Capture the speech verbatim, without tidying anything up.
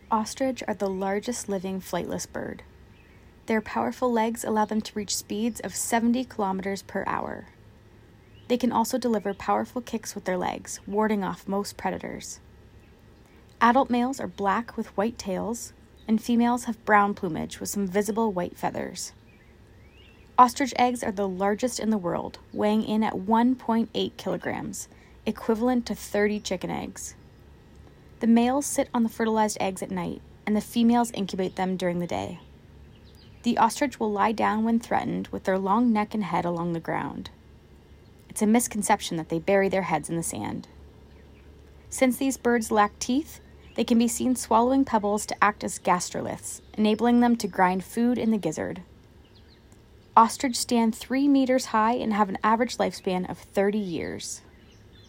Ostrich are the largest living flightless bird. Their powerful legs allow them to reach speeds of seventy kilometers per hour. They can also deliver powerful kicks with their legs, warding off most predators. Adult males are black with white tails, and females have brown plumage with some visible white feathers. Ostrich eggs are the largest in the world, weighing in at one point eight kilograms, equivalent to thirty chicken eggs. The males sit on the fertilized eggs at night, and the females incubate them during the day. The ostrich will lie down when threatened with their long neck and head along the ground. It's a misconception that they bury their heads in the sand. Since these birds lack teeth, they can be seen swallowing pebbles to act as gastroliths, enabling them to grind food in the gizzard. Ostrich stand three meters high and have an average lifespan of thirty years.